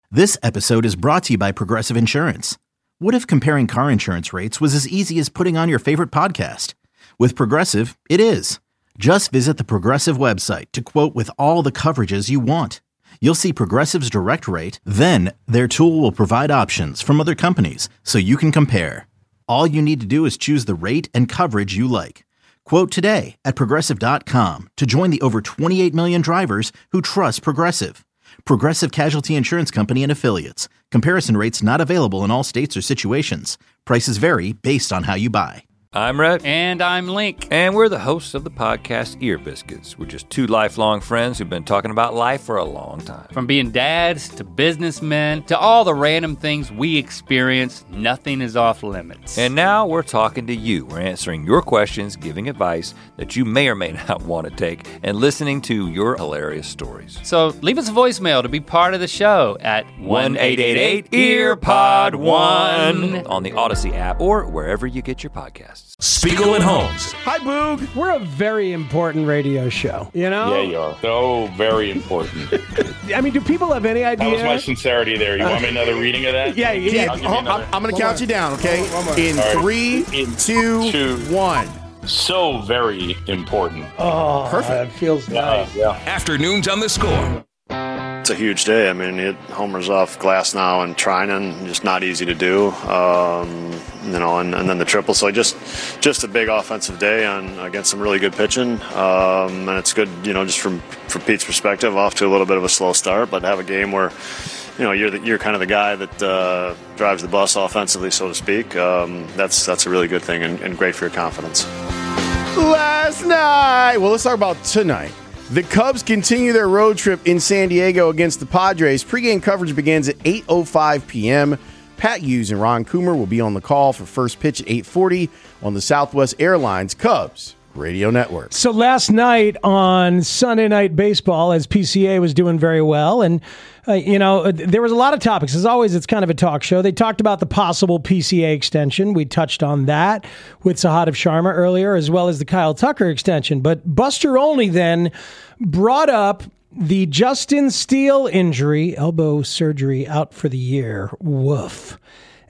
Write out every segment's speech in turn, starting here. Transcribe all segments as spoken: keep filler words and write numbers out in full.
This episode is brought to you by Progressive Insurance. What if comparing car insurance rates was as easy as putting on your favorite podcast? With Progressive, it is. Just visit the Progressive website to quote with all the coverages you want. You'll see Progressive's direct rate, then their tool will provide options from other companies so you can compare. All you need to do is choose the rate and coverage you like. Quote today at Progressive dot com to join the over twenty-eight million drivers who trust Progressive. Progressive Casualty Insurance Company and Affiliates. Comparison rates not available in all states or situations. Prices vary based on how you buy. I'm Rhett. And I'm Link. And we're the hosts of the podcast Ear Biscuits. We're just two lifelong friends who've been talking about life for a long time. From being dads to businessmen to all the random things we experience, nothing is off limits. And now we're talking to you. We're answering your questions, giving advice that you may or may not want to take, and listening to your hilarious stories. So leave us a voicemail to be part of the show at one eight eight eight E A R P O D one on the Odyssey app or wherever you get your podcasts. Spiegel and Holmes. Hi, Boog. We're a very important radio show, you know? Yeah, you are. So very important. I mean, do people have any idea? That was my sincerity there. You want me another reading of that? Yeah, yeah. yeah. I'm, I'm going to count you down, okay? In right. three, In two, two, one. So very important. Oh, perfect. That feels nice. Uh, yeah. Afternoons on the Score. It's a huge day. I mean, it homers off Glasnow and Trinan, just not easy to do. Um, you know, and, and then the triple. So just, just a big offensive day on against some really good pitching. Um, and it's good, you know, just from from Pete's perspective, off to a little bit of a slow start, but have a game where, you know, you're the, you're kind of the guy that uh, drives the bus offensively, so to speak. Um, that's that's a really good thing and, and great for your confidence. Last night. Well, let's talk about tonight. The Cubs continue their road trip in San Diego against the Padres. Pre-game coverage begins at eight oh five p.m. Pat Hughes and Ron Coomer will be on the call for first pitch at eight forty on the Southwest Airlines Cubs Radio Network. So last night on Sunday Night Baseball, as P C A was doing very well, and uh, you know, there was a lot of topics. As always, it's kind of a talk show. They talked about the possible P C A extension. We touched on that with Sahadev Sharma earlier, as well as the Kyle Tucker extension. But Buster Olney then brought up the Justin Steele injury, elbow surgery out for the year. Woof.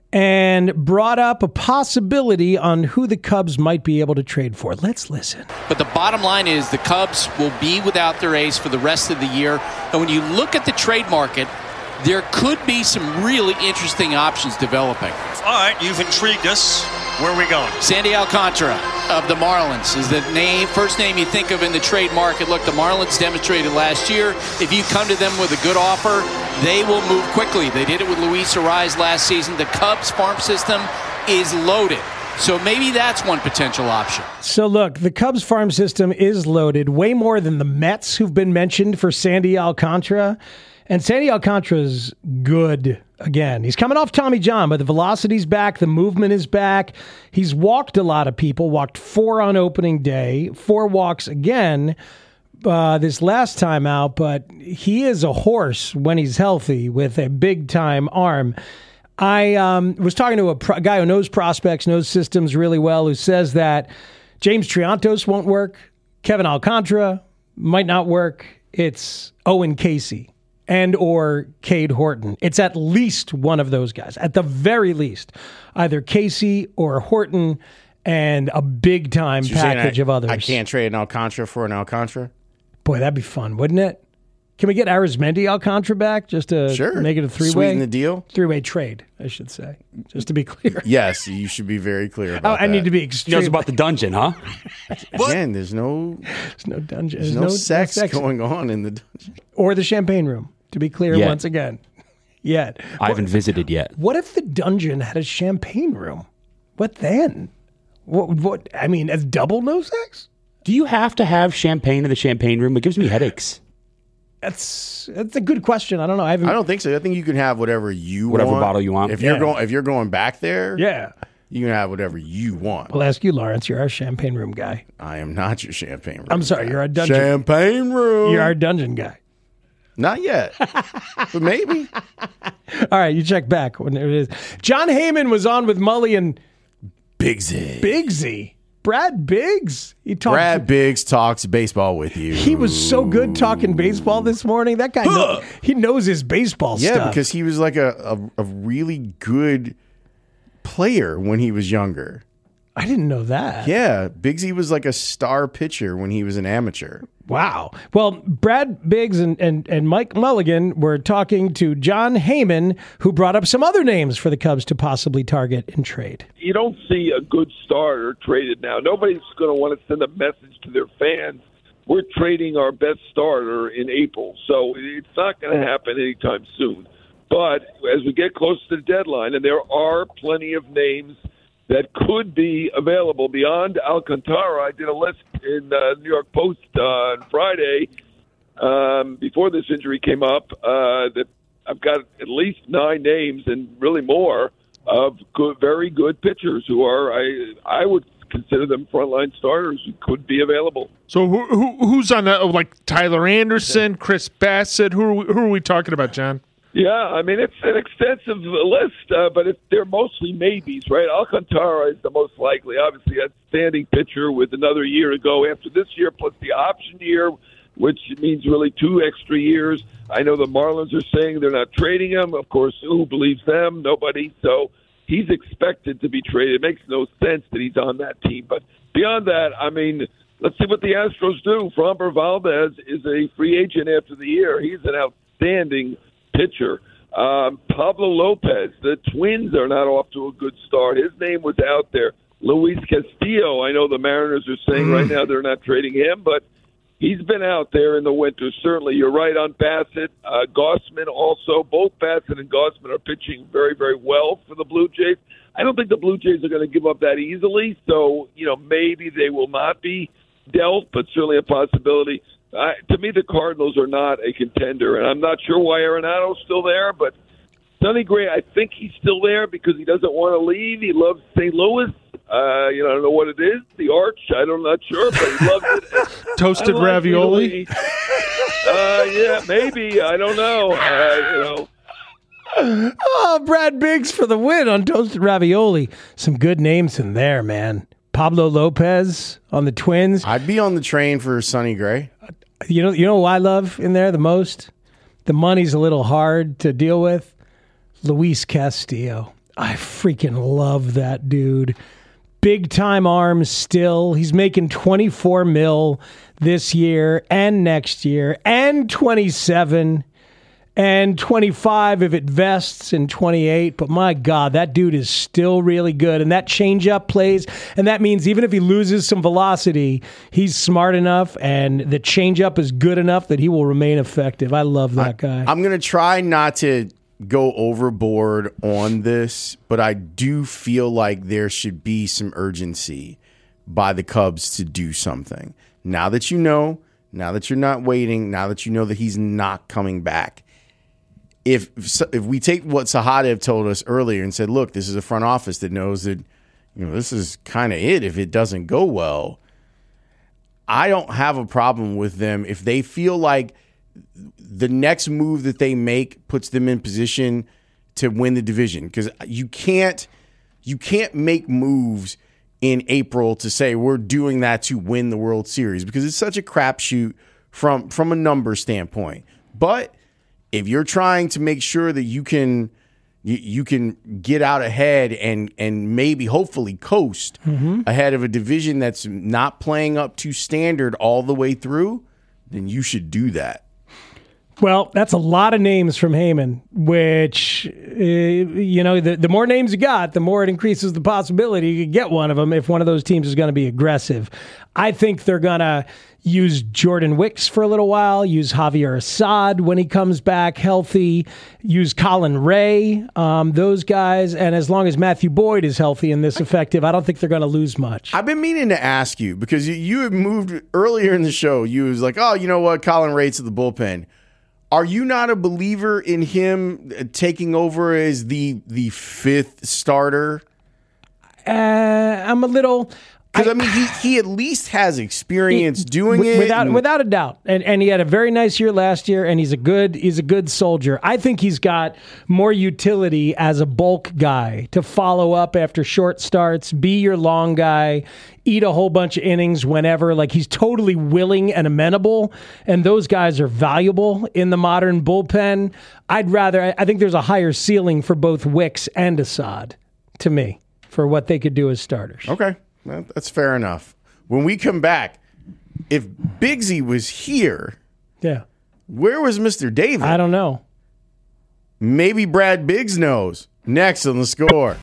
And brought up a possibility on who the Cubs might be able to trade for. Let's listen. But the bottom line is the Cubs will be without their ace for the rest of the year. And when you look at the trade market, there could be some really interesting options developing. All right, you've intrigued us. Where are we going? Sandy Alcantara of the Marlins is the name, first name you think of in the trade market. Look, the Marlins demonstrated last year, if you come to them with a good offer, they will move quickly. They did it with Luis Arraez last season. The Cubs farm system is loaded. So maybe that's one potential option. So look, the Cubs farm system is loaded, way more than the Mets who've been mentioned for Sandy Alcantara. And Sandy Alcantara's good again. He's coming off Tommy John, but the velocity's back, the movement is back. He's walked a lot of people, walked four on opening day, four walks again uh, this last time out, but he is a horse when he's healthy with a big-time arm. I um, was talking to a pro- guy who knows prospects, knows systems really well, who says that James Triantos won't work, Kevin Alcantara might not work. It's Owen Casey and or Cade Horton. It's at least one of those guys, at the very least. Either Casey or Horton and a big-time so package I, of others. I can't trade an Alcantara for an Alcantara? Boy, that'd be fun, wouldn't it? Can we get Arizmendi Alcantara back just to sure. make it a three-way? Sweeten the deal? Three-way trade, I should say, just to be clear. Yes, you should be very clear about oh, I that. need to be extreme. He knows about the dungeon, huh? Again, there's no, there's no dungeon. There's, there's no, no sex, sex going on in the dungeon. Or the champagne room, to be clear Yet. once again. Yet. I haven't what, visited yet. What if the dungeon had a champagne room? What then? What? What? I mean, as double no sex? Do you have to have champagne in the champagne room? It gives me headaches. That's that's a good question. I don't know. I haven't. I don't think so. I think you can have whatever you whatever want. Whatever bottle you want. If yeah. you're going, if you're going back there, yeah, you can have whatever you want. I'll ask you, Lawrence. You're our champagne room guy. I am not your champagne room. I'm sorry. guy. You're our dungeon. Champagne room. You're our dungeon guy. Not yet, but maybe. All right, you check back when it is. John Heyman was on with Mully and Big Z. Big Z. Brad Biggs. He talked, Brad Biggs talks baseball with you. He was so good talking baseball this morning. That guy, know, he knows his baseball yeah, stuff. Yeah, because he was like a, a, a really good player when he was younger. I didn't know that. Yeah, Biggsy was like a star pitcher when he was an amateur. Wow. Well, Brad Biggs and, and, and Mike Mulligan were talking to John Heyman, who brought up some other names for the Cubs to possibly target and trade. You don't see a good starter traded now. Nobody's going to want to send a message to their fans. We're trading our best starter in April, so it's not going to happen anytime soon. But as we get close to the deadline, and there are plenty of names that could be available beyond Alcantara. I did a list in the uh, New York Post uh, on Friday um, before this injury came up uh, that I've got at least nine names and really more of good, very good pitchers who are, I I would consider them frontline starters who could be available. So who, who who's on that? Like Tyler Anderson, Chris Bassett? Who are we, who are we talking about, John? Yeah, I mean, it's an extensive list, uh, but it, they're mostly maybes, right? Alcantara is the most likely. Obviously, a standing pitcher with another year to go after this year, plus the option year, which means really two extra years. I know the Marlins are saying they're not trading him. Of course, who believes them? Nobody. So he's expected to be traded. It makes no sense that he's on that team. But beyond that, I mean, let's see what the Astros do. Framber Valdez is a free agent after the year. He's an outstanding pitcher. Um, Pablo Lopez, the Twins are not off to a good start. His name was out there. Luis Castillo, I know the Mariners are saying mm. right now they're not trading him, but he's been out there in the winter. Certainly, you're right on Bassett. Uh, Gossman also. Both Bassett and Gossman are pitching very, very well for the Blue Jays. I don't think the Blue Jays are going to give up that easily, so, you know, maybe they will not be dealt, but certainly a possibility. Uh, to me, the Cardinals are not a contender, and I'm not sure why Arenado's still there, but Sonny Gray, I think he's still there because he doesn't want to leave. He loves Saint Louis. Uh, you know, I don't know what it is, the arch. I'm not sure, but he loves it. Toasted like ravioli? Uh, yeah, maybe. I don't know. Uh, you know. Oh, Brad Biggs for the win on Toasted Ravioli. Some good names in there, man. Pablo Lopez on the Twins. I'd be on the train for Sonny Gray. You know, you know who I love in there the most? The money's a little hard to deal with. Luis Castillo. I freaking love that dude. Big time arms still. He's making twenty-four mil this year and next year and twenty-seven and twenty-five if it vests in twenty-eight. But my God, that dude is still really good. And that changeup plays, and that means even if he loses some velocity, he's smart enough and the changeup is good enough that he will remain effective. I love that I, guy. I'm going to try not to go overboard on this, but I do feel like there should be some urgency by the Cubs to do something. Now that you know, now that you're not waiting, now that you know that he's not coming back, If if we take what Sahadev told us earlier and said, look, this is a front office that knows that, you know, this is kind of it if it doesn't go well, I don't have a problem with them if they feel like the next move that they make puts them in position to win the division. Because you can't you can't make moves in April to say we're doing that to win the World Series because it's such a crapshoot from from a number standpoint. But if you're trying to make sure that you can you, you can get out ahead and and maybe hopefully coast mm-hmm. ahead of a division that's not playing up to standard all the way through, then you should do that. Well, that's a lot of names from Heyman, which, uh, you know, the, the more names you got, the more it increases the possibility you could get one of them if one of those teams is going to be aggressive. I think they're going to use Jordan Wicks for a little while, use Javier Assad when he comes back healthy, use Colin Ray, um, those guys. And as long as Matthew Boyd is healthy and this effective, I don't think they're going to lose much. I've been meaning to ask you because you, you had moved earlier in the show. You was like, oh, you know what? Colin Ray's to the bullpen. Are you not a believer in him taking over as the the fifth starter? Uh, I'm a little. Because, I, I mean, he, he at least has experience he, doing w- it. Without and, without a doubt. And and he had a very nice year last year, and he's a good he's a good soldier. I think he's got more utility as a bulk guy to follow up after short starts, be your long guy, eat a whole bunch of innings whenever. Like, he's totally willing and amenable, and those guys are valuable in the modern bullpen. I'd rather, I think there's a higher ceiling for both Wicks and Assad, to me, for what they could do as starters. Okay. That's fair enough. When we come back, if Bigsy was here, yeah, where was Mister David? I don't know. Maybe Brad Biggs knows. Next on The Score.